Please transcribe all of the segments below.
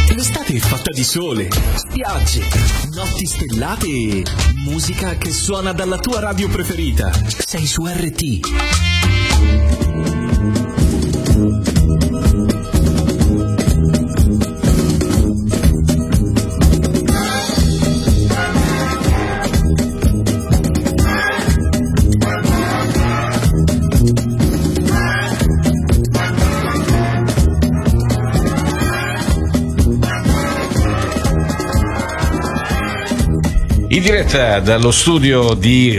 L'estate è fatta di sole, spiagge, notti stellate e musica che suona dalla tua radio preferita. Sei su RT. In diretta dallo studio di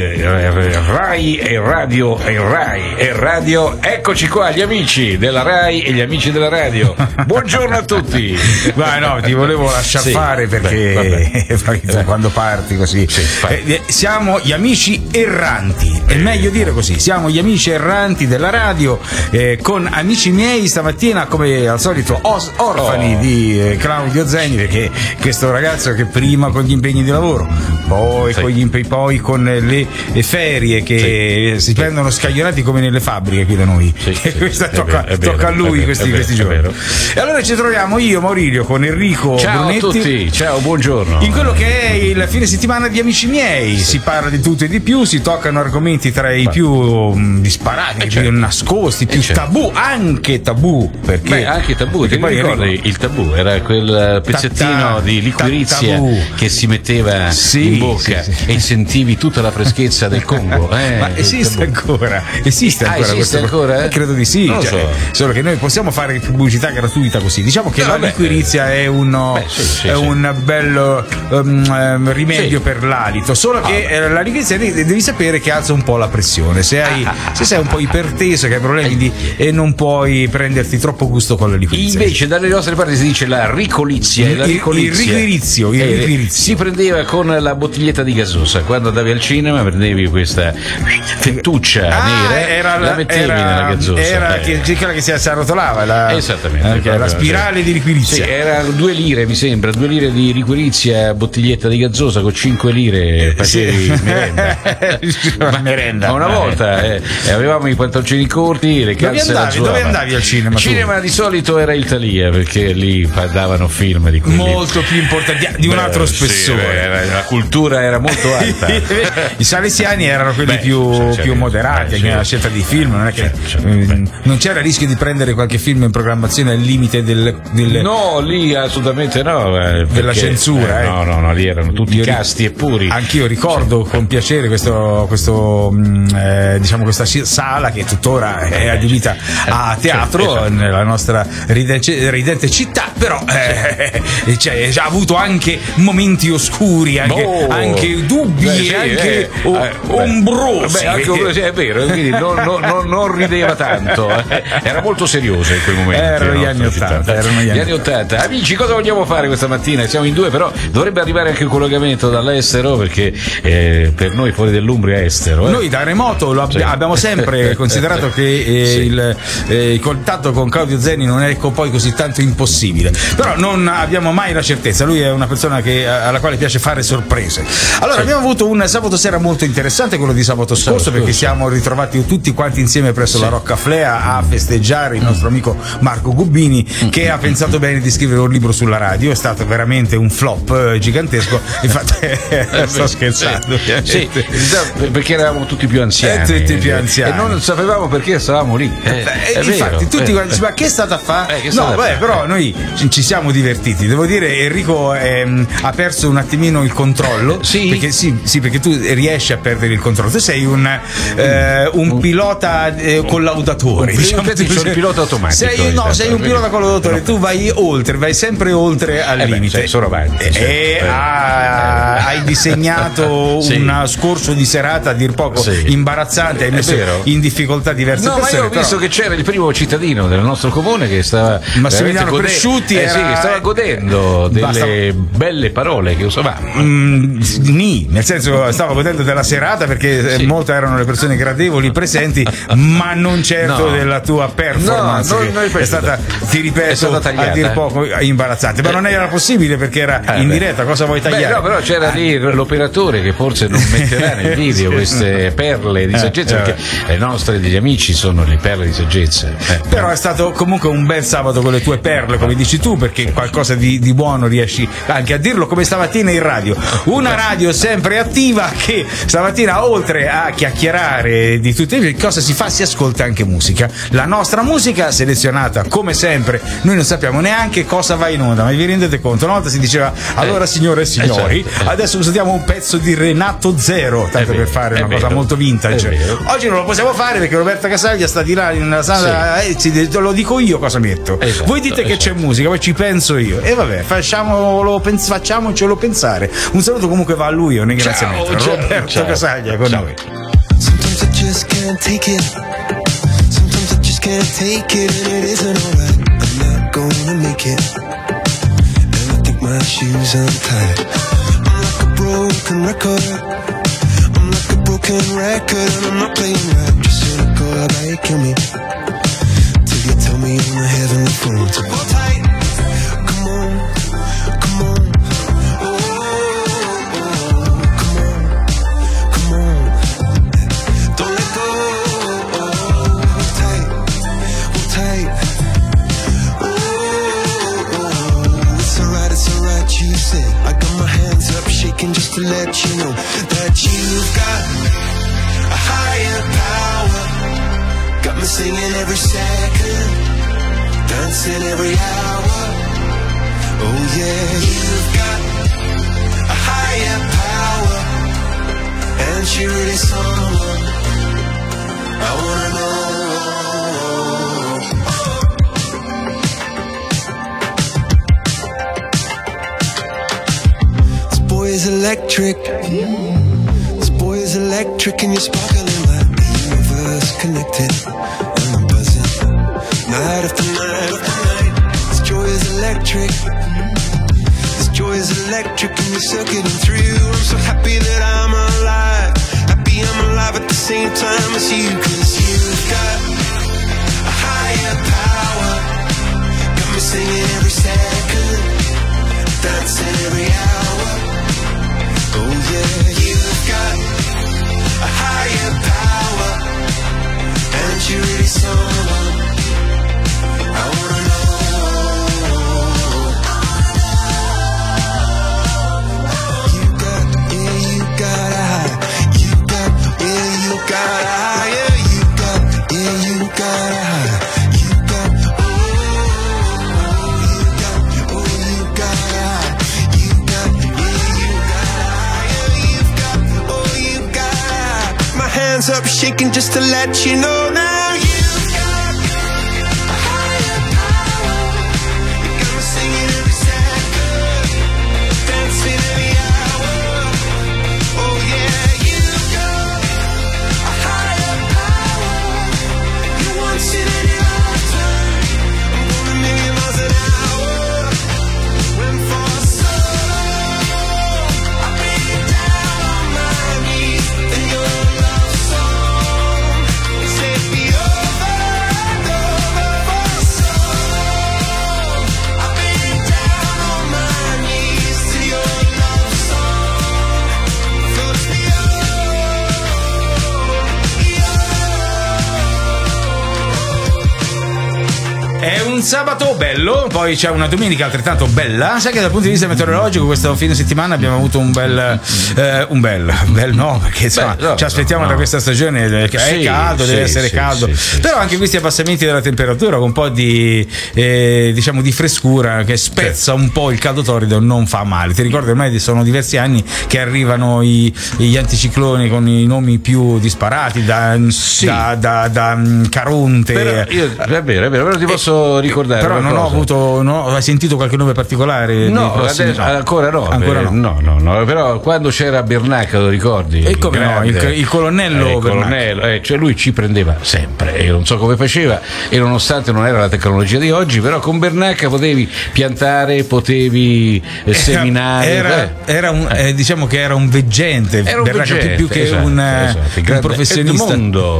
Rai e Radio e Rai e Radio, eccoci qua gli amici della Rai e gli amici della radio. Buongiorno a tutti. Ma no, ti volevo lasciar fare perché quando parti così. Siamo gli amici erranti, è meglio dire così, siamo gli amici erranti della radio, con amici miei stamattina come al solito orfani di Claudio Zeni, perché questo ragazzo che prima con gli impegni di lavoro, poi con gli impegni, poi con le ferie che si prendono scaglionati come nelle fabbriche qui da noi. Questa tocca a lui questi giorni. E allora ci troviamo io, Maurilio, con Enrico Brunetti. Ciao a tutti, ciao, buongiorno. In quello che è il fine settimana di Amici miei, si parla di tutto e di più, si toccano argomenti tra i più disparati, più nascosti, più tabù, anche tabù. Perché anche tabù, ti ricordi il tabù? Era quel pezzettino di liquirizia che si metteva in bocca e sentivi tutta la freschezza del Congo. Ma esiste ancora? Esiste ancora? Credo di sì. Non so. Solo che noi possiamo fare pubblicità gratuita così. Diciamo che la liquirizia è un bello rimedio per l'alito. Solo che la liquirizia devi sapere che alza un po' la pressione. Se sei un po' iperteso, che hai problemi e non puoi prenderti troppo gusto con la liquirizia. Invece dalle nostre parti si dice la ricolizia. Il riquirizio. Si prendeva con la bottiglietta di gasosa. Quando andavi al cinema prendevi questa fettuccia nera, la mettevi nella gasosa. Era quella che si arrotolava, esattamente, la spirale di liquirizia. Sì, era 2 lire, mi sembra, 2 lire di liquirizia, bottiglietta di gasosa, con 5 lire facevi merenda. Ma una volta avevamo i pantaloncini corti, le calze da zuava. Dove andavi al cinema? Il cinema di solito era il Thalia, perché lì davano film di quelli molto più importanti, di un altro spessore. La cultura era molto alta. I salesiani erano quelli più moderati nella scelta di film, non è che non c'era il rischio di prendere qualche film in programmazione al limite no, lì assolutamente no, della censura. No, lì erano tutti casti e puri. Anch'io ricordo con piacere questa sala che tuttora è adibita a teatro nella nostra ridente città, però ha avuto anche momenti oscuri, anche dubbi, ombrosi. È vero, quindi non rideva tanto, era molto serioso in quel momento. Erano gli anni 80. Amici, cosa vogliamo fare questa mattina? Siamo in 2, però dovrebbe arrivare anche un collegamento dall'estero, perché per noi fuori dell'Umbria è estero. Noi da remoto abbiamo sempre considerato che il contatto con Claudio Zeni non è poi così tanto impossibile, però non abbiamo mai la certezza. Lui è una persona alla quale piace fare sorprese. Allora abbiamo avuto un sabato sera molto interessante, quello di sabato scorso, perché siamo ritrovati tutti quanti insieme presso la Roccaflea a festeggiare il nostro amico Marco Gubbini, che ha pensato bene di scrivere un libro sulla radio. È stato veramente un flop gigantesco. Infatti sto scherzando, perché eravamo tutti più anziani, e non sapevamo perché stavamo lì. Infatti tutti quanti, ma che è stata a fare? Però noi ci siamo divertiti. Devo dire, Enrico ha perso un attimino il controllo, perché tu riesci a perdere il controllo. Tu sei un pilota collaudatore, sono il pilota automatico. Sei un pilota collaudatore. Tu vai sempre oltre al limite. Sono avanti. Hai disegnato un scorso di serata a dir poco imbarazzante, hai messo in difficoltà diverse persone. Ma io ho visto che c'era il primo cittadino del nostro comune che stava Massimiliano Cresciuti, che stava godendo delle belle parole che usavamo. nel senso stavo godendo della serata perché molte erano le persone gradevoli presenti, ma non certo della tua performance, è stata, ti ripeto, a dir poco imbarazzante, ma non era possibile perché era in diretta. Cosa vuoi tagliare? No, però c'era lì l'operatore che forse non metterà nel video queste perle di saggezza, perché le nostre degli amici sono le perle di saggezza. Però è stato comunque un bel sabato con le tue perle, come dici tu, perché qualcosa di buono riesci anche a dirlo, come stamattina in radio, una radio sempre attiva che stamattina, oltre a chiacchierare di tutte le cose, si fa, si ascolta anche musica, la nostra musica selezionata come sempre. Noi non sappiamo neanche cosa va in onda, ma vi rendete conto? Una volta si diceva allora signore e signori, adesso usiamo un pezzo di Renato Zero, tanto per fare una cosa molto vintage. Oggi non lo possiamo fare perché Roberta Casaglia sta di là nella sala, lo dico io cosa metto, voi dite che c'è musica, poi ci penso io, e vabbè, facciamocelo pensare. Un saluto comunque va a lui, un ringraziamento. Roberto Casaglia con noi. Sometimes I just can't take it. Sometimes I just can't take it, and it isn't alright. I'm not gonna make it, and I think my shoes untied. I'm like a broken record. I'm like a broken record, and I'm not playing right. Just cynical, how about you kill me till you tell me on the heavenly phone to hold tight. Come on, come on. I got my hands up shaking just to let you know that you've got a higher power. Got me singing every second, dancing every hour. Oh yeah, you've got a higher power, and she really someone I wanna know. Is electric. This boy is electric, and you're sparkling like the universe connected. And I'm buzzing night after night after night. This joy is electric. This joy is electric, and you're circuiting through. I'm so happy that I'm alive. Happy I'm alive at the same time as you, 'cause you've got a higher power. Got me singing every second, dancing every hour. Oh yeah, you've got a higher power, and you're really someone I wanna know. You got a high. You got a higher. You got a high. You got hands up shaking just to let you know now you've got a higher power. You got me singing every second, dancing every hour. Oh yeah, you've got a higher power. You want it in your lifetime. I'm going a million miles an hour. Went for so long, I've been down on my knees in your love song. Take me over and over for so long. I've been down on my knees to your love song. Floats me È un sabato bello, poi c'è una domenica altrettanto bella. Sai che dal punto di vista meteorologico questo fine settimana abbiamo avuto un bel no, perché insomma ci aspettiamo da questa stagione che è caldo, deve essere caldo. Però anche questi abbassamenti della temperatura con un po' di diciamo di frescura che spezza un po' il caldo torrido non fa male. Ti ricordi, ormai sono diversi anni che arrivano gli anticicloni con i nomi più disparati da Caronte. Però è vero, però ti posso ricordare però qualcosa. non ho avuto, hai sentito qualche nome particolare? No, adesso, ancora no. No, però quando c'era Bernacca, lo ricordi? E come no, il colonnello cioè lui ci prendeva sempre, e non so come faceva, e nonostante non era la tecnologia di oggi, però con Bernacca potevi piantare, potevi seminare. Diciamo che era un veggente, Bernacca, più che un professionista.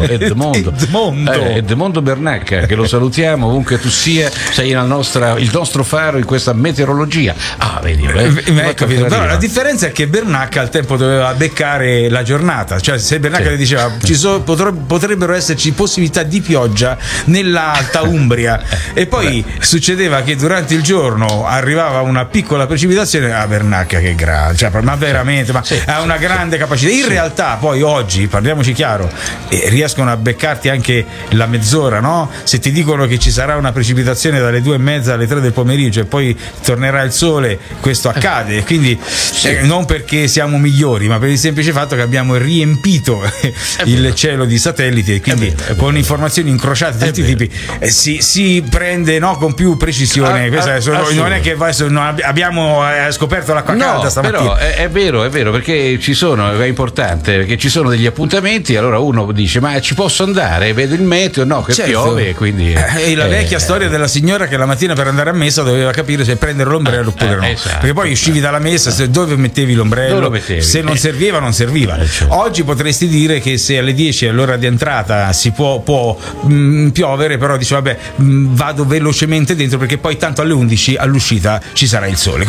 Edmondo Bernacca, che lo salutiamo ovunque tu sia, sei il nostro faro in questa meteorologia. Vedi, capito. Però la differenza è che Bernacca al tempo doveva beccare la giornata, cioè se Bernacca le diceva potrebbero esserci possibilità di pioggia nell'Alta Umbria, e poi succedeva che durante il giorno arrivava una piccola precipitazione, Bernacca che grande, cioè, ma veramente, ha una grande capacità. In realtà poi oggi, parliamoci chiaro, riescono a beccarti anche la mezz'ora, no? Se ti dicono che ci sarà una precipitazione dalle 2:30 alle 3 del pomeriggio e poi tornerà il sole, questo accade, quindi non perché siamo migliori, ma per il semplice fatto che abbiamo riempito il cielo di satelliti, e quindi con informazioni incrociate di tutti i tipi si prende con più precisione. Non è che abbiamo scoperto l'acqua calda stamattina. Però è vero, perché è importante, perché ci sono degli appuntamenti, allora uno dice ma ci posso andare, vedo il meteo, piove, quindi la vecchia storia della signora che la mattina per andare a messa doveva capire se prendere l'ombrello oppure no, perché poi uscivi dalla messa, dove mettevi l'ombrello, se non serviva non serviva. Oggi potresti dire che se alle 10 all'ora di entrata si può piovere, però dice vado velocemente dentro perché poi tanto alle 11 all'uscita ci sarà il sole.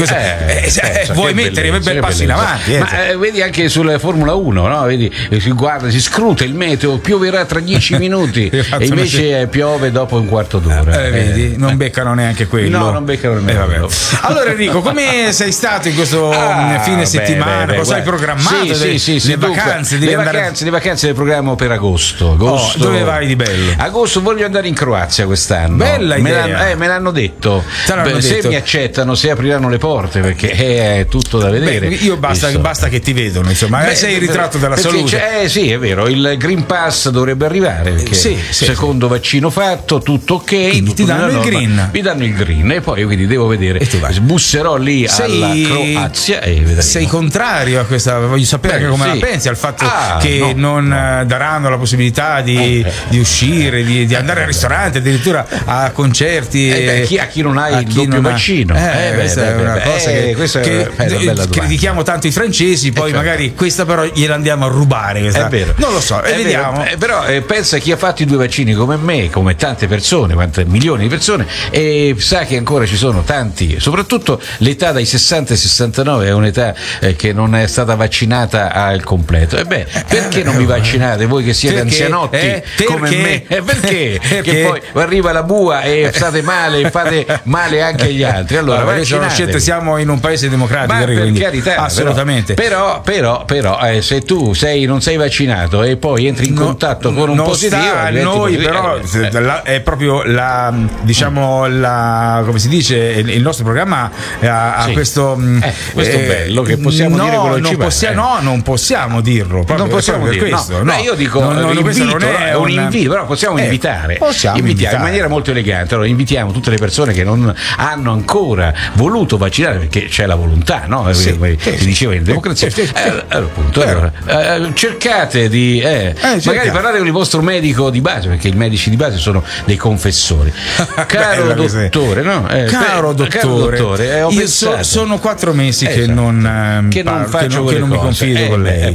Vuoi mettere un bel passo in avanti. Ma vedi anche sulla Formula 1, no? Vedi, si guarda, si scruta il meteo, pioverà tra 10 minuti e invece piove dopo un quarto d'ora. Vedi, non beccano neanche quello. No, non beccano nemmeno quello. Allora Enrico, come sei stato in questo fine settimana? Cosa hai programmato? Le vacanze? Le vacanze le programmo per agosto. Dove vai di bello? Agosto voglio andare in Croazia quest'anno. Bella idea. Me l'hanno detto. Se mi accettano, se apriranno le porte, perché è tutto da vedere. Io basta che ti vedono, insomma. Sei il ritratto della salute. Sì, è vero, il Green Pass dovrebbe arrivare, perché secondo vaccino fatto, tutto ok. Quindi ti danno il green. Mi danno il green e poi quindi devo vedere. Busserò lì alla Croazia e vedremo. Sei contrario a questa? Voglio sapere anche come la pensi al fatto che non daranno la possibilità di uscire, di andare al ristorante, addirittura a concerti. A chi non ha il doppio vaccino. Questa è una cosa che critichiamo tanto i francesi, poi magari questa però gliela andiamo a rubare. È vero. Non lo so, vediamo. Però pensa chi ha fatto i 2 vaccini come me, come tante persone, quante milioni di persone, e sa che ancora ci sono tanti, soprattutto l'età dai 60 ai 69 è un'età che non è stata vaccinata al completo. Perché non vi vaccinate voi che siete anzianotti come me? Perché? Che poi arriva la bua e state male e fate male anche agli altri. Allora vaccinatevi. Siamo in un paese democratico, ma per carità, assolutamente. Però se tu non sei vaccinato e poi entri in contatto con un positivo, a noi però è proprio come si dice, il nostro programma ha questo bello che possiamo dire quello che ci pare. Non possiamo dirlo, non possiamo dire questo. No, io dico è un invito, però possiamo invitare in maniera molto elegante. Allora invitiamo tutte le persone che non hanno ancora voluto vaccinare, perché c'è la volontà, no? Si diceva in democrazia. Allora, cercate di magari parlate con il vostro medico di base, perché i medici di base sono dei confessori. Caro dottore, no? Caro dottore, io sono 4 mesi che non mi confido con lei.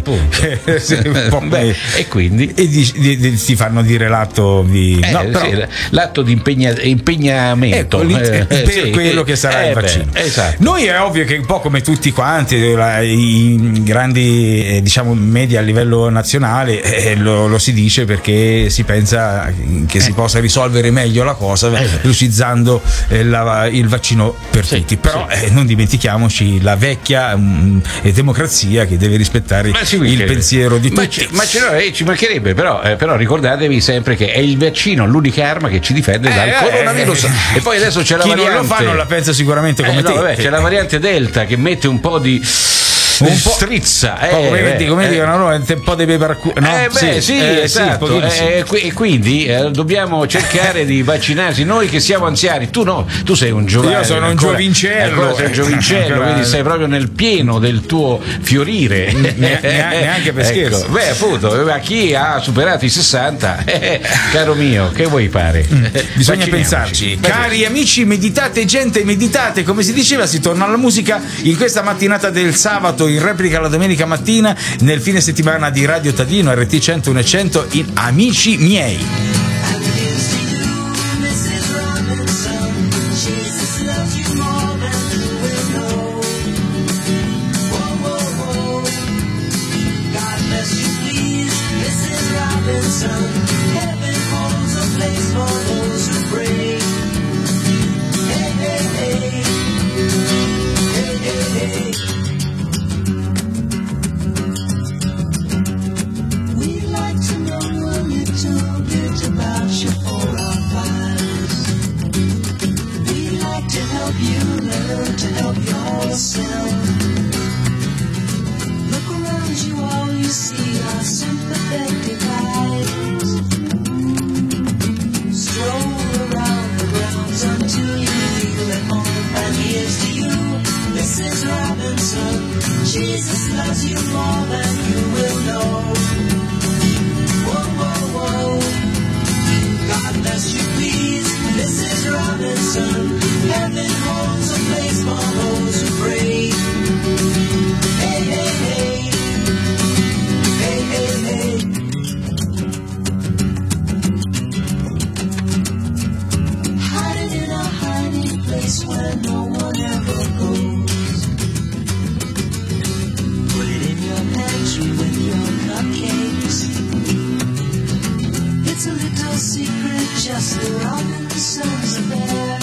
E quindi ti fanno dire l'atto di l'atto di impegnamento per quello che sarà il vaccino. Noi è ovvio che un po' come tutti quanti i grandi media a livello nazionale lo si dice perché si pensa che si possa risolvere meglio la cosa velocizzando il vaccino per tutti, però non dimentichiamoci la vecchia democrazia che deve rispettare il pensiero di tutti. Ma ci mancherebbe, però ricordatevi sempre che è il vaccino l'unica arma che ci difende dal coronavirus. E poi adesso c'è la variante. Chi non lo fa non la pensa sicuramente come te. C'è la variante Delta che mette un po' di strizza. Come dicono, no? Un po' di peperculo. No? Esatto. E quindi dobbiamo cercare di vaccinarsi. Noi che siamo anziani, tu no, tu sei un giovane. Io sono un giovincello. Sei un giovincello, quindi sei proprio nel pieno del tuo fiorire. Neanche per scherzo. Beh, appunto, a chi ha superato i 60, caro mio, che vuoi fare? Bisogna pensarci. Cari amici, meditate, gente, meditate. Come si diceva, si torna alla musica in questa mattinata del sabato, in replica la domenica mattina, nel fine settimana di Radio Tadino, RT 101 e 100, in Amici miei. Jesus loves you more than you will know. Whoa, whoa, whoa. God bless you, please. Mrs. Robinson. Heaven holds a place for those who pray. Hey, hey, hey. Hey, hey, hey. Hiding in a hiding place where no one ever goes. With your cupcakes, it's a little secret, just the Robinsons are there.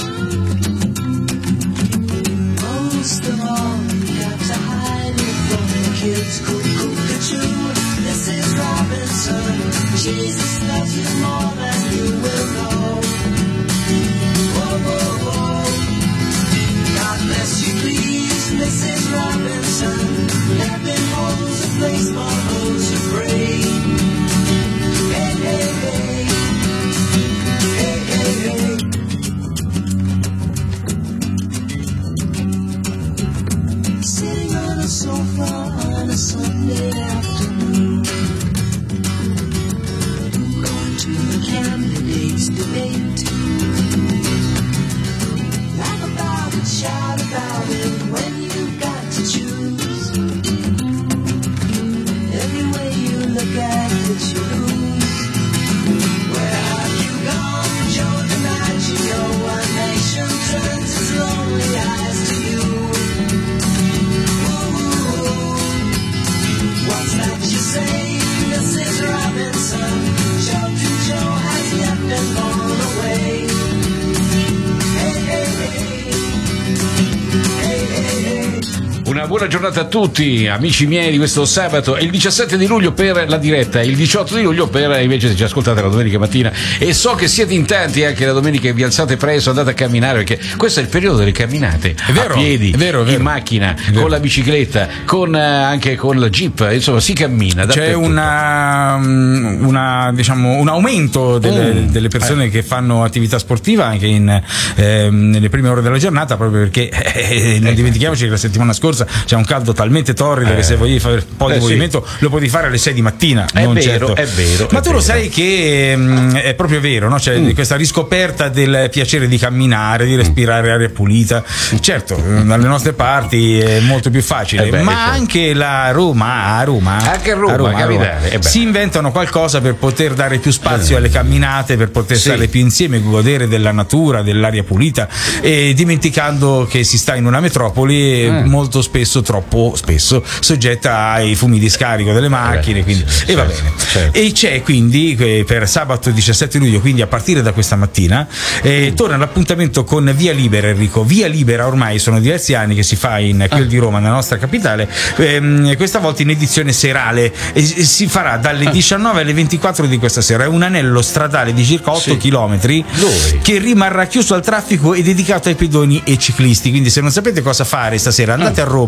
Most of all, you have to hide it from the kids. Cuckoo-cuckoo, this is Robinson. Jesus loves you more than you will know. Whoa, whoa, whoa. God bless you, please, Mrs. Robinson. Heaven holds a place for those who pray. Hey, hey, hey. Hey, hey, hey. Sitting on a sofa on a Sunday afternoon, going to the candidates' debate. Laugh about it, shout about it when you've got to choose. Every way you look at it, you lose. Where have you gone, Joe DiMaggio? One nation turns its lonely eyes to you. Ooh, what's that you say, Mrs. Robinson? Children Joe has left and gone away. Hey, hey, hey. Hey, hey, hey. Una buona giornata a tutti, amici miei di questo sabato. È il 17 di luglio per la diretta, il 18 di luglio per invece se ci ascoltate la domenica mattina. E so che siete in tanti anche la domenica, vi alzate presto, andate a camminare, perché questo è il periodo delle camminate. È vero, a piedi, è vero. In macchina, con la bicicletta, anche con la jeep, insomma si cammina. C'è diciamo, un aumento delle persone che fanno attività sportiva anche nelle prime ore della giornata, proprio perché non dimentichiamoci che la settimana scorsa c'è un caldo talmente torrido che se voglio fare un po' di movimento lo puoi fare alle 6 di mattina. È vero. Ma tu lo sai che è proprio vero, no? C'è questa riscoperta del piacere di camminare, di respirare aria pulita. Certo, dalle nostre parti è molto più facile, ma anche a Roma si inventano qualcosa per poter dare più spazio alle camminate, per poter stare più insieme, godere della natura, dell'aria pulita, e dimenticando che si sta in una metropoli molto spesso, troppo spesso, soggetta ai fumi di scarico delle macchine, quindi va bene. Certo. E c'è quindi per sabato 17 luglio, quindi a partire da questa mattina, torna l'appuntamento con Via Libera, Enrico. Via Libera ormai sono diversi anni che si fa in quel di Roma, nella nostra capitale, questa volta in edizione serale, e si farà dalle 19 alle 24 di questa sera. È un anello stradale di circa 8 chilometri che rimarrà chiuso al traffico e dedicato ai pedoni e ciclisti. Quindi se non sapete cosa fare stasera, andate a Roma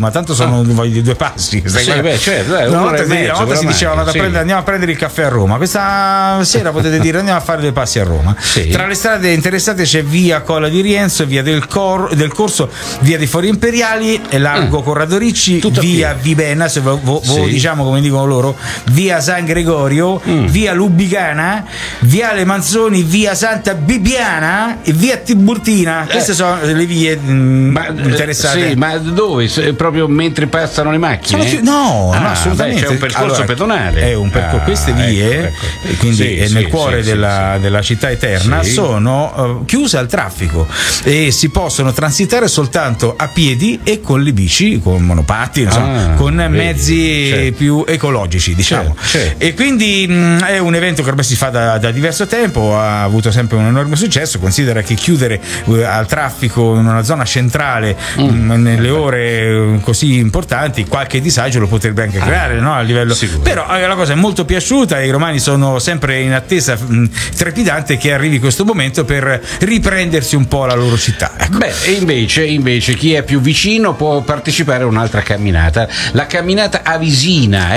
Roma, tanto sono due passi. Certo, una volta si diceva andiamo a prendere il caffè a Roma, questa sera potete dire andiamo a fare due passi a Roma. Tra le strade interessate c'è via Colla di Rienzo, via del Corso, via dei Fori Imperiali, largo Corrado Ricci, via Vibena, se diciamo come dicono loro, via San Gregorio, via Lubicana, viale Manzoni, via Santa Bibiana e via Tiburtina. Queste sono le vie interessate. Ma dove? Proprio mentre passano le macchine? No, assolutamente. C'è un percorso pedonale. È un percorso. Queste vie, quindi nel cuore della città eterna, sono chiuse al traffico e si possono transitare soltanto a piedi e con le bici, con monopattini, con mezzi più ecologici, diciamo. E quindi è un evento che ormai si fa da diverso tempo, ha avuto sempre un enorme successo. Considera che chiudere al traffico in una zona centrale nelle ore così importanti qualche disagio lo potrebbe anche creare, no? A livello. Però la cosa è molto piaciuta e i romani sono sempre in attesa trepidante che arrivi questo momento per riprendersi un po' la loro città. Ecco. E invece chi è più vicino può partecipare a un'altra camminata, la camminata Avisina.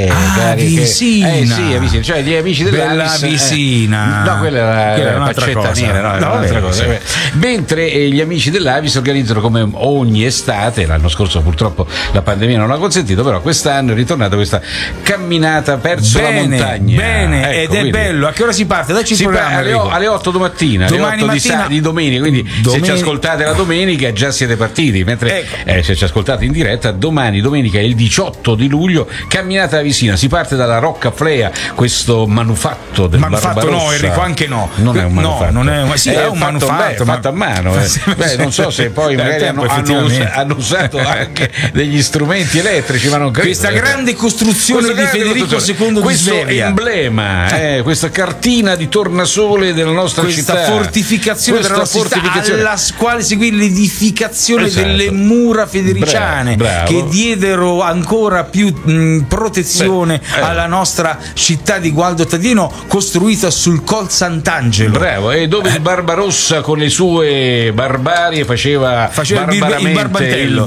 Avisina. Avisina, cioè gli amici dell'Avisina. No, quella era una faccetta nera, un'altra cosa. Mentre gli amici dell'Avis organizzano come ogni estate, l'anno scorso purtroppo la pandemia non l'ha consentito, però quest'anno è ritornata questa camminata verso la montagna. Ed è bello. A che ora si parte? Dacci il programma. Alle 8 domattina, alle 8 di domenica, quindi se ci ascoltate la domenica già siete partiti, mentre se ci ascoltate in diretta, domani domenica è il 18 di luglio, camminata Avisina. Si parte dalla Rocca Flea, questo manufatto del Barbarossa. No, Enrico, anche no. Non è un manufatto. No, non è un manufatto, fatto a mano. Non so se poi magari hanno usato anche degli strumenti elettrici, ma non credo. Questa grande costruzione di Federico II di Svevia, emblema, questa cartina di tornasole della nostra città, questa fortificazione della nostra città, alla quale seguì l'edificazione delle mura federiciane, che diedero ancora più protezione alla nostra città di Gualdo Tadino, costruita sul Col Sant'Angelo. Bravo, e dove il Barbarossa con le sue barbarie faceva il barbantello,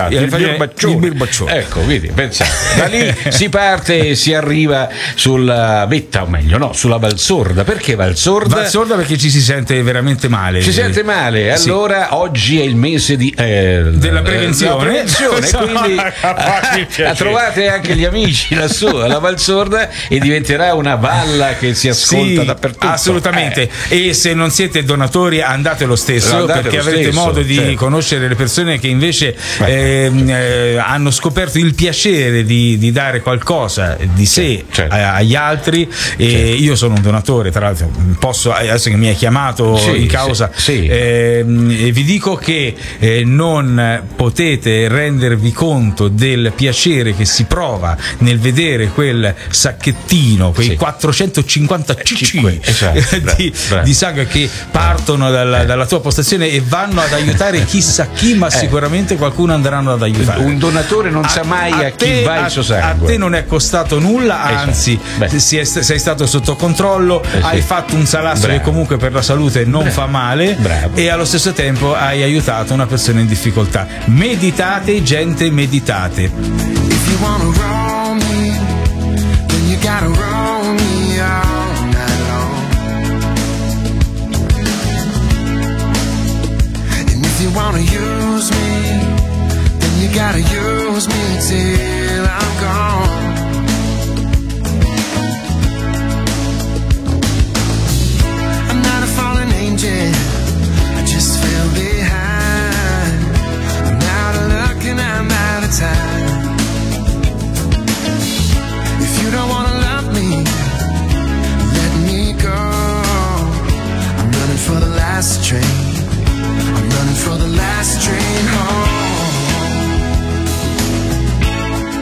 il birbaccione. Ecco, quindi pensate, da lì si parte e si arriva sulla vetta, o meglio, sulla Valsorda. Perché Valsorda? Valsorda perché ci si sente veramente male. Si sente male, allora oggi è il mese della prevenzione, quindi trovate anche gli amici lassù alla Valsorda e diventerà una valla che si ascolta dappertutto. Assolutamente. E se non siete donatori andate lo stesso, perché avrete modo di conoscere le persone che invece hanno scoperto il piacere di dare qualcosa di sé agli altri. Io sono un donatore, tra l'altro, posso, adesso che mi hai chiamato in causa, vi dico che non potete rendervi conto del piacere che si prova nel vedere quel sacchettino, quei 450 cc di sangue che partono dalla tua postazione e vanno ad aiutare chissà chi, ma sicuramente qualcuno andranno ad aiutare. Un donatore non sa mai a chi va il suo sangue. A te non è costato nulla, anzi sei stato sotto controllo, hai fatto un salasso che comunque per la salute non fa male, e allo stesso tempo hai aiutato una persona in difficoltà. Meditate, gente, meditate. If you wanna roll me, then you gotta roll me all night long. And if you wanna use me, then you gotta use me till I'm gone. I'm not a fallen angel, I just fell behind. I'm out of luck and I'm out of time. If you don't wanna love me, let me go. I'm running for the last train, I'm running for the last train home.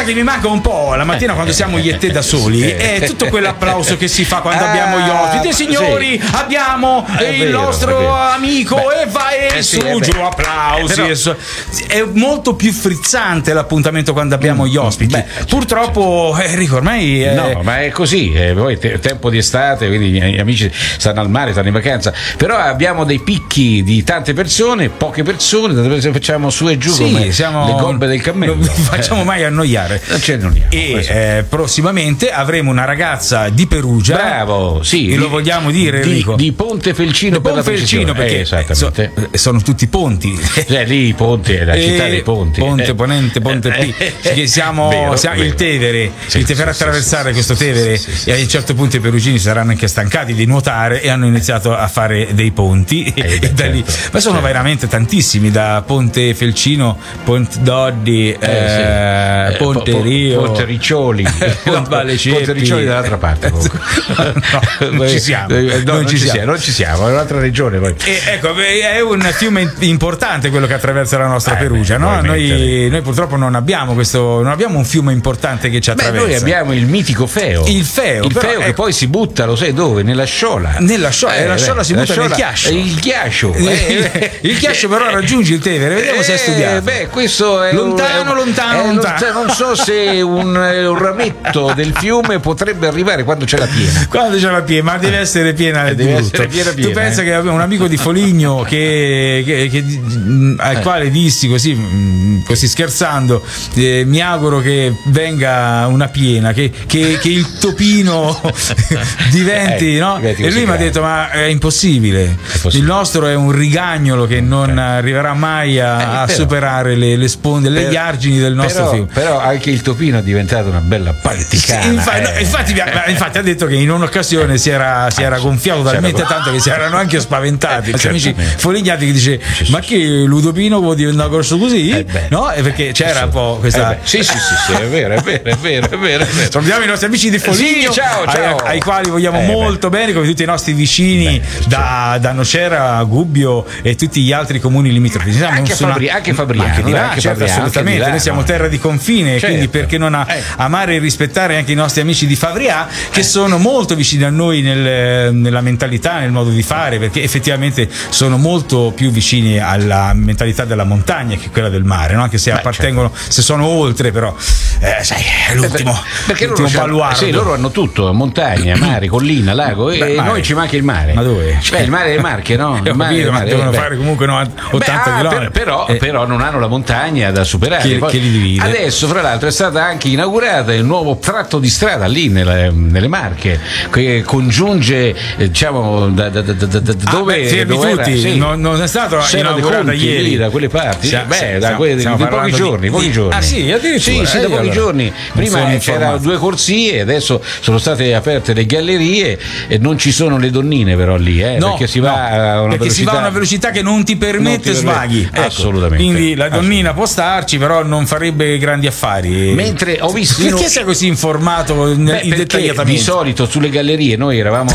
cosa che mi manca un po' la mattina quando siamo io e te da soli è tutto quell'applauso che si fa quando abbiamo gli ospiti. E signori, abbiamo il nostro amico e vai su giù, applausi. Però, è molto più frizzante l'appuntamento quando abbiamo gli ospiti. Purtroppo, Enrico, ormai no, ma è così. Poi tempo di estate, quindi gli amici stanno al mare, stanno in vacanza. Però abbiamo dei picchi di tante persone, poche persone, facciamo su e giù come le gombe del cammello. Non facciamo mai annoiare. Non ci annoiamo. E prossimamente avremo una ragazza di Perugia. Bravo, sì. Lo vogliamo dire, Enrico? Di Ponte Felcino, per la Felcino, perché esattamente. sono tutti ponti. Lì Ponte è la città dei ponti. Ponte Ponente, Ponte P. Che siamo il Tevere. Il Tevere attraversare questo Tevere. E a un certo punto i perugini saranno anche stancati di nuotare e hanno iniziato a fare dei ponti. E da lì. Ma sono veramente tantissimi, da Ponte Felcino, Ponte Doddi, Ponte Rio, Ponte Riccioli, Ponte Ponte Riccioli dall'altra parte. Non ci siamo. Non ci siamo, è un'altra regione poi. Ecco, è un fiume importante quello che attraversa la nostra Perugia, no? Noi purtroppo non abbiamo un fiume importante che ci attraversa. Noi abbiamo il mitico Feo. Il Feo che poi si butta, lo sai dove? Nella Sciola. La Sciola si butta nel ghiaccio. Il ghiaccio. Il ghiaccio però raggiunge il Tevere, vediamo se è studiato. Questo è lontano. Non so se un rametto del fiume potrebbe arrivare quando c'è la piena. Quando c'è la piena, ma deve essere piena del tutto. Tu pensa che avevo un amico di Foligno al quale dissi così scherzando, mi auguro che venga una piena, che il topino diventi, no? Diventi e lui mi ha detto: ma è impossibile. Il nostro è un rigagnolo che non arriverà mai a superare le sponde, gli argini del nostro fiume. Però anche il topino è diventato una bella panticana. Infatti ha detto che in un'occasione si era gonfiato talmente tanto che si erano anche spaventati. I amici folignati che dice: ma che l'utopino può diventare grosso così? No? Perché c'era un po' questa. Sì, è vero. Salutiamo i nostri amici di Foligno, ciao. Ai quali vogliamo molto bene, come tutti i nostri vicini da Nocera, Gubbio e tutti gli altri comuni limitrofi. Anche Fabriano. Assolutamente. Noi siamo terra di confine, quindi perché non amare e rispettare anche i nostri amici di Favrià, che sono molto vicini a noi nella mentalità, nel modo di fare, perché effettivamente sono molto più vicini alla mentalità della montagna che quella del mare, no? Anche se appartengono, se sono oltre, però sai, è l'ultimo baluardo. Sì, loro hanno tutto: montagna, mare, collina, lago, e noi ci manca il mare. Ma dove? Il mare delle Marche, no? Ma devono fare comunque 80 km. Però non hanno la montagna da superare. Che li divide. Adesso, fra l'altro, è stata anche inaugurata il nuovo tratto di strada lì nelle Marche, che congiunge, diciamo, dove rifiuti. Non è stato inaugurato ieri lì, da quelle parti. Di pochi giorni. Ah sì, addirittura. Sì, da pochi giorni. Prima c'erano 2 corsie, adesso sono state aperte le gallerie e non ci sono le donnine però lì, perché si va a una velocità che non ti permette svaghi. Assolutamente. Quindi la donnina può starci, però non farebbe grandi affari. Mentre ho visto perché sei così informato dettagliatamente? Di solito sulle gallerie noi eravamo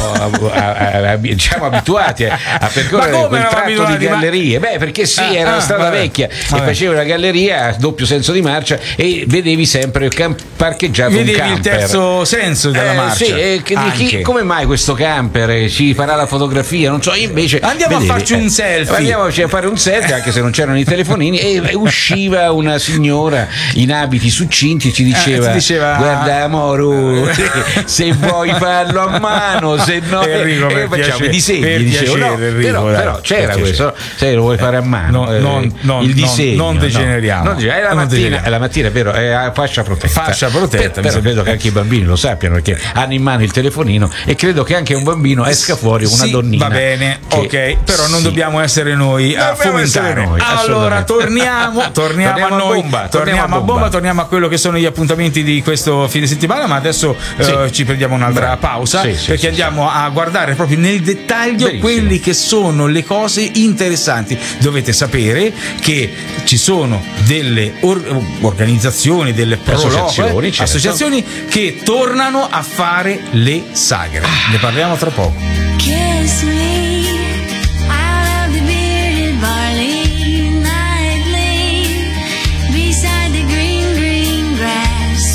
abituati a percorrere quel tratto di gallerie. Perché era una strada vecchia e facevi la galleria a doppio senso di marcia e vedevi sempre parcheggiato un camper. Il terzo senso della marcia. Come mai questo camper ci farà la fotografia? Non so, invece andiamo a farci un selfie. Andiamo a fare un selfie, anche se non c'erano i telefonini, e usciva una signora in abiti succinti e ci diceva: guarda amore, se vuoi farlo a mano, se no facciamo i disegni. Però c'era questo, se lo vuoi fare a mano, il disegno. Non degeneriamo. È la mattina, è vero, è a fascia protetta. Però credo che anche i bambini lo sappiano, perché hanno in mano il telefonino, e credo che anche un bambino esca fuori una donnina. Va bene, ok, però non dobbiamo essere noi a fomentare. Allora torniamo a noi, torniamo a bomba, torniamo a quello che sono gli appuntamenti di questo fine settimana, ma adesso ci prendiamo un'altra pausa, perché andiamo a guardare proprio nel dettaglio quelli che sono le cose interessanti. Dovete sapere che ci sono delle organizzazioni, delle associazioni che tornano a fare le sagre. Ne parliamo tra poco. Kiss me out of the bearded barley night lane beside the green, green grass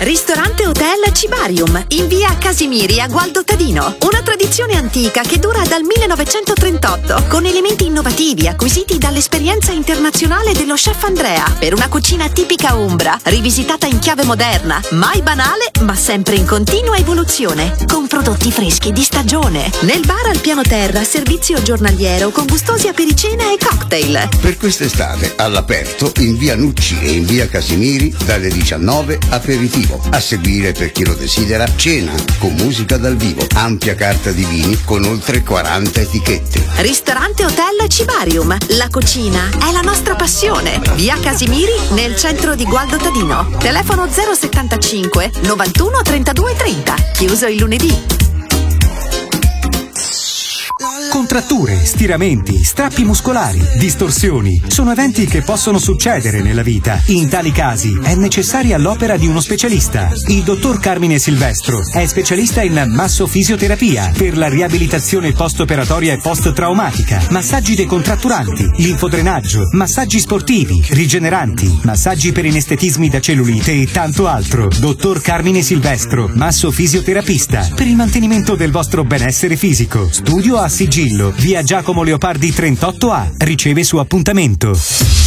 Ristorante Hotel Cibarium in via Casimiri a Gualdo Tadino. Una tradizione antica che dura dal 1938 con elementi innovativi acquisiti dall'esperienza internazionale dello chef Andrea per una cucina tipica umbra, rivisitata in chiave moderna, mai banale ma sempre in continua evoluzione, con prodotti freschi di stagione. Nel bar al piano terra servizio giornaliero con gustosi apericena e cocktail. Per quest'estate all'aperto in via Nucci e in via Casimiri dalle 19 aperitivo. A seguire, per chi lo desidera, cena con musica dal vivo, ampia carta di vini con oltre 40 etichette. Ristorante Hotel Cibarium. La cucina è la nostra passione. Via Casimiri nel centro di Gualdo Tadino. Telefono 075 91 32 30. Chiuso il lunedì. Contratture, stiramenti, strappi muscolari, distorsioni sono eventi che possono succedere nella vita. In tali casi è necessaria l'opera di uno specialista. Il dottor Carmine Silvestro è specialista in massofisioterapia per la riabilitazione post-operatoria e post-traumatica, massaggi decontratturanti, linfodrenaggio, massaggi sportivi, rigeneranti, massaggi per inestetismi da cellulite e tanto altro. Dottor Carmine Silvestro, massofisioterapista, per il mantenimento del vostro benessere fisico. Studio a sigillo, via Giacomo Leopardi 38A. Riceve su appuntamento.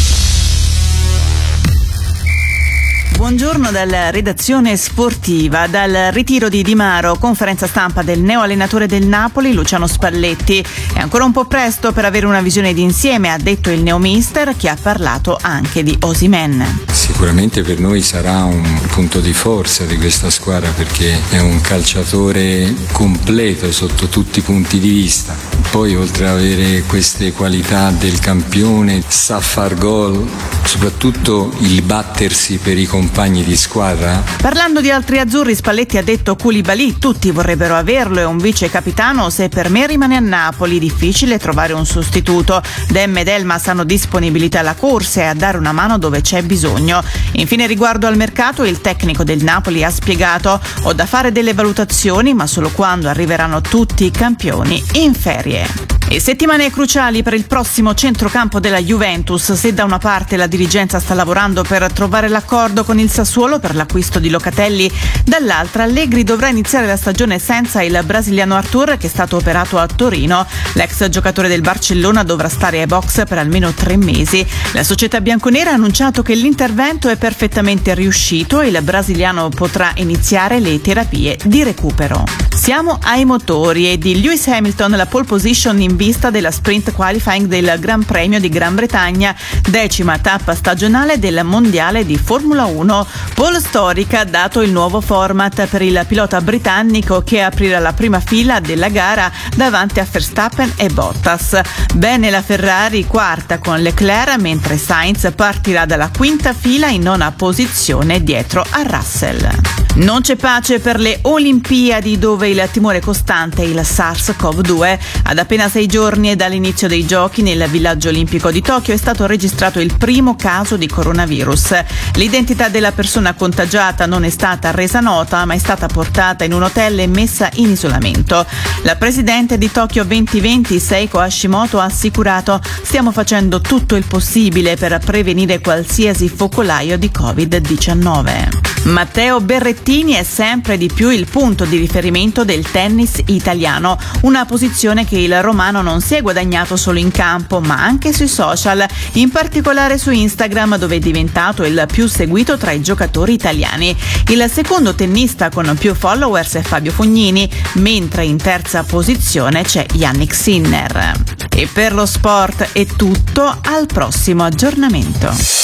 Buongiorno dalla redazione sportiva. Dal ritiro di Di Maro, conferenza stampa del neoallenatore del Napoli, Luciano Spalletti. È ancora un po' presto per avere una visione d'insieme, ha detto il neomister, che ha parlato anche di Osimhen. Sicuramente per noi sarà un punto di forza di questa squadra, perché è un calciatore completo sotto tutti i punti di vista. Poi, oltre ad avere queste qualità del campione, sa far gol, soprattutto il battersi per i compagni di squadra. Parlando di altri azzurri, Spalletti ha detto Koulibaly, tutti vorrebbero averlo, è un vice capitano, se per me rimane a Napoli difficile trovare un sostituto. Dem ed Elmas hanno disponibilità alla corsa e a dare una mano dove c'è bisogno. Infine, riguardo al mercato, il tecnico del Napoli ha spiegato: ho da fare delle valutazioni, ma solo quando arriveranno tutti i campioni in ferie. E settimane cruciali per il prossimo centrocampo della Juventus. Se da una parte la dirigenza sta lavorando per trovare l'accordo con il Sassuolo per l'acquisto di Locatelli, dall'altra Allegri dovrà iniziare la stagione senza il brasiliano Arthur, che è stato operato a Torino. L'ex giocatore del Barcellona dovrà stare ai box per almeno 3 mesi. La società bianconera ha annunciato che l'intervento è perfettamente riuscito e il brasiliano potrà iniziare le terapie di recupero. Siamo ai motori e di Lewis Hamilton la pole position in vista della sprint qualifying del Gran Premio di Gran Bretagna, 10ª tappa stagionale del mondiale di Formula 1. Pole storica, dato il nuovo format per il pilota britannico, che aprirà la prima fila della gara davanti a Verstappen e Bottas. Bene la Ferrari, quarta con Leclerc, mentre Sainz partirà dalla quinta fila in 9ª posizione dietro a Russell. Non c'è pace per le Olimpiadi, dove il timore costante è il SARS-CoV-2. Ad appena 6 giorni dall'inizio dei giochi, nel villaggio olimpico di Tokyo è stato registrato il primo caso di coronavirus. L'identità della persona contagiata non è stata resa nota, ma è stata portata in un hotel e messa in isolamento. La presidente di Tokyo 2020, Seiko Hashimoto, ha assicurato: stiamo facendo tutto il possibile per prevenire qualsiasi focolaio di Covid-19. Matteo Berrettini è sempre di più il punto di riferimento del tennis italiano, una posizione che il romano non si è guadagnato solo in campo, ma anche sui social, in particolare su Instagram, dove è diventato il più seguito tra i giocatori italiani. Il secondo tennista con più followers è Fabio Fognini, mentre in terza posizione c'è Yannick Sinner. E per lo sport è tutto, al prossimo aggiornamento.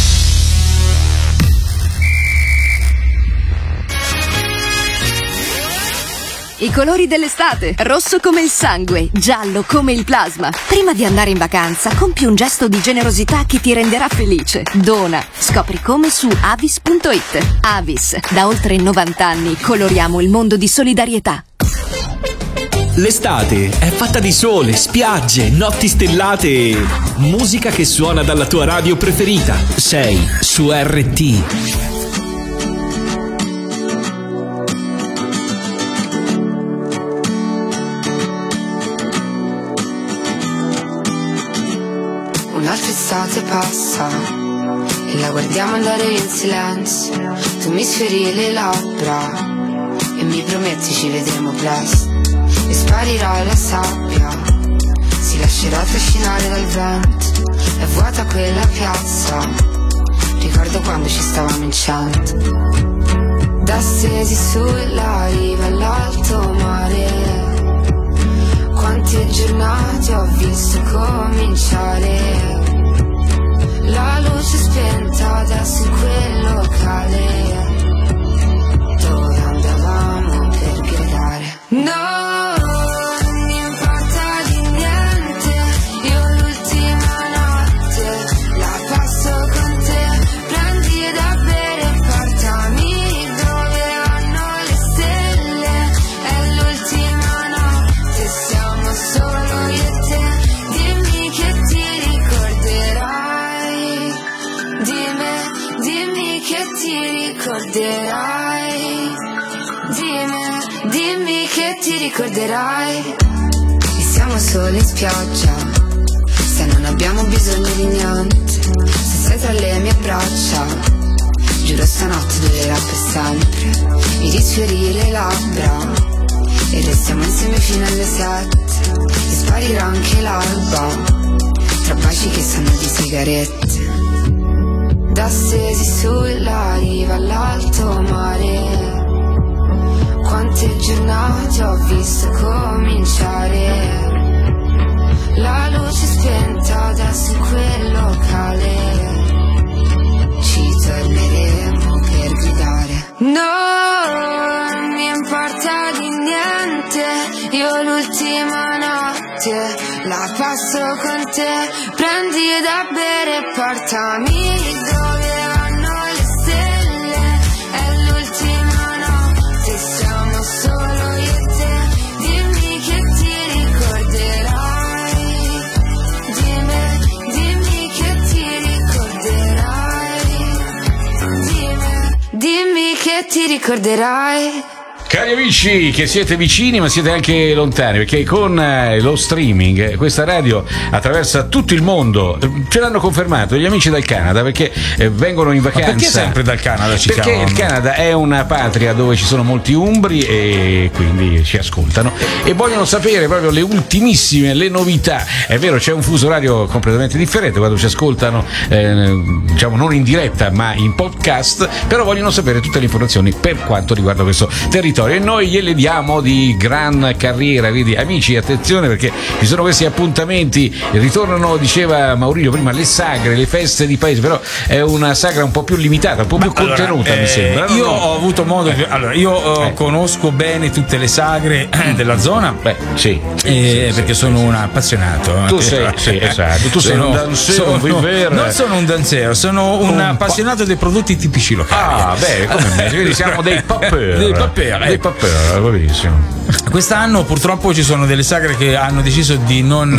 I colori dell'estate, rosso come il sangue, giallo come il plasma. Prima di andare in vacanza, compi un gesto di generosità che ti renderà felice. Dona, scopri come su avis.it. Avis, da oltre 90 anni coloriamo il mondo di solidarietà. L'estate è fatta di sole, spiagge, notti stellate e musica che suona dalla tua radio preferita. Sei su RT. Un'altra estate passa e la guardiamo andare in silenzio. Tu mi sfiori le labbra e mi prometti ci vedremo presto. E sparirà la sabbia, si lascerà trascinare dal vento. È vuota quella piazza, ricordo quando ci stavamo in 100. Da stesi sulla riva all'alto mare, quante giornate ho visto cominciare. La luce spenta adesso in quel locale dove andavamo per gridare. No, non mi importa di niente, io l'ultima notte la passo con te. Prendi da bere e portami dove hanno le stelle. È l'ultima notte, siamo solo io e te. Dimmi che ti ricorderai di me, dimmi che ti ricorderai di me, dimmi che ti ricorderai. E siamo soli in spiaggia, se non abbiamo bisogno di niente. Se sei tra le mie braccia, giuro stanotte durerà per sempre. Mi risfiori le labbra e restiamo insieme fino alle 7. E sparirà anche l'alba, tra baci che sanno di sigarette. Da stesi sulla riva all'alto mare, quante giornate ho visto cominciare. La luce spenta adesso in quel locale, ci torneremo per gridare. No, non mi importa di niente, io l'ultima notte la passo con te. Prendi da bere e portami dove hanno le stelle. È l'ultima notte, siamo solo io e te. Dimmi che ti ricorderai di me, dimmi che ti ricorderai di me, dimmi che ti ricorderai. Cari amici che siete vicini ma siete anche lontani, perché con lo streaming questa radio attraversa tutto il mondo. Ce l'hanno confermato gli amici dal Canada, perché vengono in vacanza. Ma perché sempre dal Canada ci Perché chiamano? il Canada è una patria dove ci sono molti umbri e quindi ci ascoltano e vogliono sapere proprio le ultimissime, le novità. È vero, c'è un fuso orario completamente differente quando ci ascoltano, diciamo non in diretta ma in podcast, però vogliono sapere tutte le informazioni per quanto riguarda questo territorio e noi gliele diamo di gran carriera. Quindi amici, attenzione, perché ci sono questi appuntamenti, ritornano, diceva Maurizio prima, le sagre, le feste di paese, però è una sagra un po' più limitata, un po' più contenuta, mi sembra. Io ho avuto modo conosco bene tutte le sagre della zona. Beh, sì, perché sono un appassionato. Tu sei, sì, esatto. Tu sei un danzero, non sono un danzero, sono un appassionato dei prodotti tipici locali. Ah, beh, come me, quindi siamo dei papper. Dei papper, bellissimo. Quest'anno purtroppo ci sono delle sagre che hanno deciso di non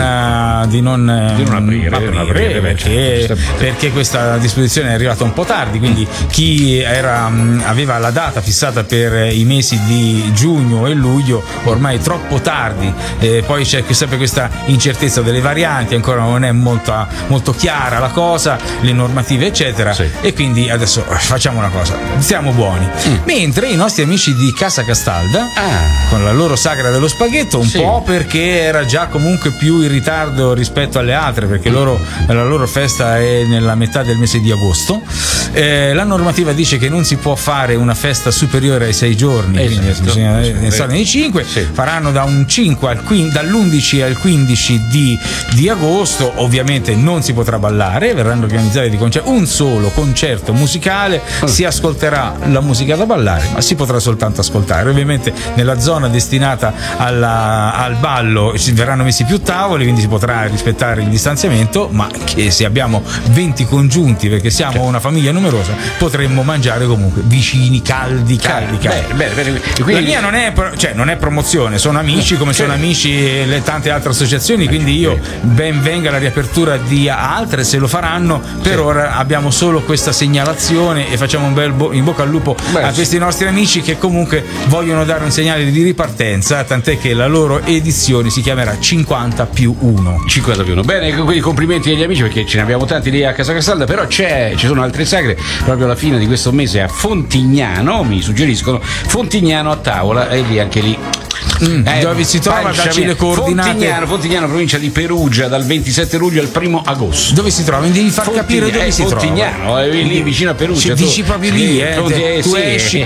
aprire perché questa disposizione è arrivata un po' tardi, quindi chi aveva la data fissata per i mesi di giugno e luglio ormai è troppo tardi, poi c'è sempre questa incertezza delle varianti, ancora non è molto chiara la cosa, le normative eccetera, sì. E quindi adesso facciamo una cosa, stiamo buoni, mentre i nostri amici di Casa Castalda con la loro sagra dello spaghetto un po' perché era già comunque più in ritardo rispetto alle altre, perché la loro festa è nella metà del mese di agosto, la normativa dice che non si può fare una festa superiore ai 6 giorni, quindi bisogna stare nei 5, faranno dall'11 al 15 di agosto, ovviamente non si potrà ballare, verranno organizzati un solo concerto musicale, si ascolterà la musica da ballare ma si potrà soltanto ascoltare, ovviamente nella zona destinata al ballo verranno messi più tavoli, quindi si potrà rispettare il distanziamento, ma che se abbiamo 20 congiunti, perché siamo una famiglia numerosa, potremmo mangiare comunque vicini, caldi. Bene. La mia non è promozione, sono amici come sono amici le tante altre associazioni, quindi io ben venga la riapertura di altre se lo faranno, per ora abbiamo solo questa segnalazione e facciamo un bel in bocca al lupo a questi nostri amici che comunque vogliono dare un segnale di ripartenza, tant'è che la loro edizione si chiamerà 50+1. 50+1. Bene, quindi complimenti agli amici, perché ce ne abbiamo tanti lì a Casa Castalda, però ci sono altre sagre proprio alla fine di questo mese a Fontignano, mi suggeriscono, Fontignano a tavola, e lì anche lì dove si trova? Dacci le coordinate. Fontignano, provincia di Perugia, dal 27 luglio al 1 agosto. Dove si trova? Mi devi far capire dove si trova. Fontignano, lì vicino a Perugia. Dici proprio lì, tu esci.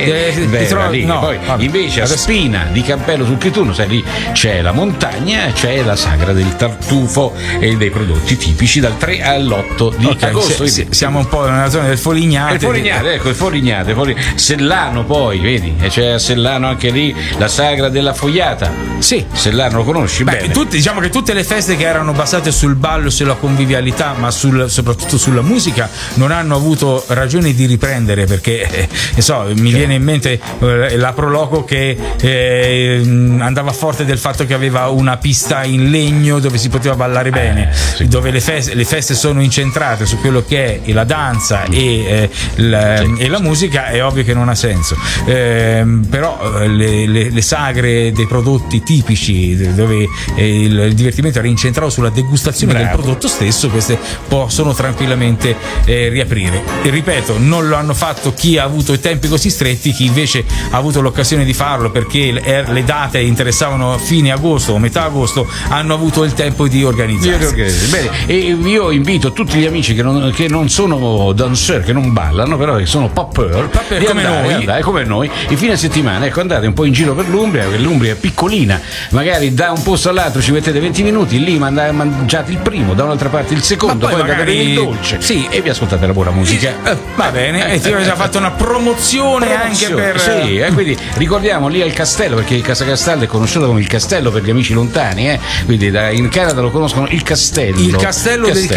Poi invece a Spina di Campello sul Chituno, sai, lì c'è la montagna, c'è la sagra del tartufo e dei prodotti tipici dal 3 all'8 di agosto. Siamo un po' nella zona del Folignate. Il Folignate. Sellano poi, vedi? E c'è a Sellano anche lì la sagra della fogliata. Sì. Sellano lo conosci? Bene. Diciamo che tutte le feste che erano basate sul ballo e sulla convivialità, ma soprattutto sulla musica, non hanno avuto ragione di riprendere, perché mi viene in mente la Proloco che andava forte del fatto che aveva una pista in legno dove si poteva ballare bene, dove le feste sono incentrate su quello che è la danza e la musica. È ovvio che non ha senso, però le sagre dei prodotti tipici, dove il divertimento era incentrato sulla degustazione del prodotto stesso, queste possono tranquillamente riaprire. E ripeto, non lo hanno fatto chi ha avuto i tempi così stretti, chi invece ha avuto l'occasione di farlo perché le date interessavano fine agosto o metà agosto, hanno avuto il tempo di organizzarsi. Bene, e io invito tutti gli amici che non sono danseur, che non ballano, però che sono popper come noi, il fine settimana, andate un po' in giro per l'Umbria, perché l'Umbria è piccolina, magari da un posto all'altro ci mettete 20 minuti, lì mangiate il primo, da un'altra parte il secondo, poi magari il dolce, e vi ascoltate la buona musica. Va bene, e ti ho già fatto una promozione anche per... Sì, quindi ricordiamo lì al castello, perché Casa Castalda è conosciuto come il castello per gli amici lontani, quindi in Canada lo conoscono il castello. Il castello del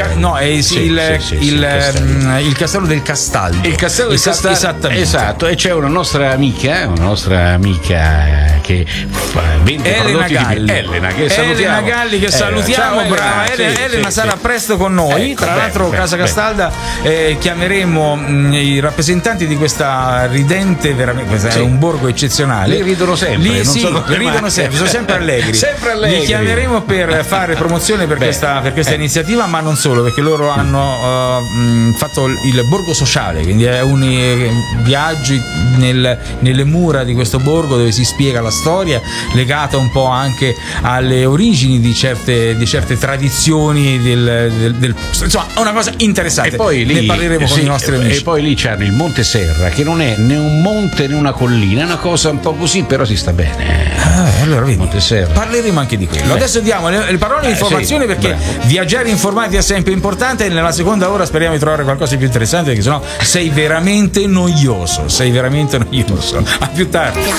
il castello del Castaldo. Il castello del Castaldo, esattamente. Esatto, e c'è una nostra amica che vende prodotti di Elena, che salutiamo. Galli, che salutiamo, ciao, brava Elena sarà presto con noi. Tra l'altro Casa Castalda chiameremo i rappresentanti di questa ridente, veramente è un borgo eccezionale. Lì ridono sempre, ridono sempre, sono sempre allegri. Li chiameremo per fare promozione per questa iniziativa, ma non solo, perché loro hanno fatto il borgo sociale, quindi è un viaggi nelle mura di questo borgo dove si spiega la storia legata un po' anche alle origini di certe tradizioni insomma, è una cosa interessante. E poi lì, ne parleremo con i nostri amici. E poi lì c'hanno il Monte Serra, che non è né un monte né una collina, è una cosa un po' così, però si sta bene. Allora vedi, Monte Serra. Parleremo anche di quello. Adesso diamo le parole di informazione, perché viaggiare informati è sempre importante, e nella seconda ora speriamo di trovare qualcosa di più interessante, perché sennò sei veramente noioso. A più tardi.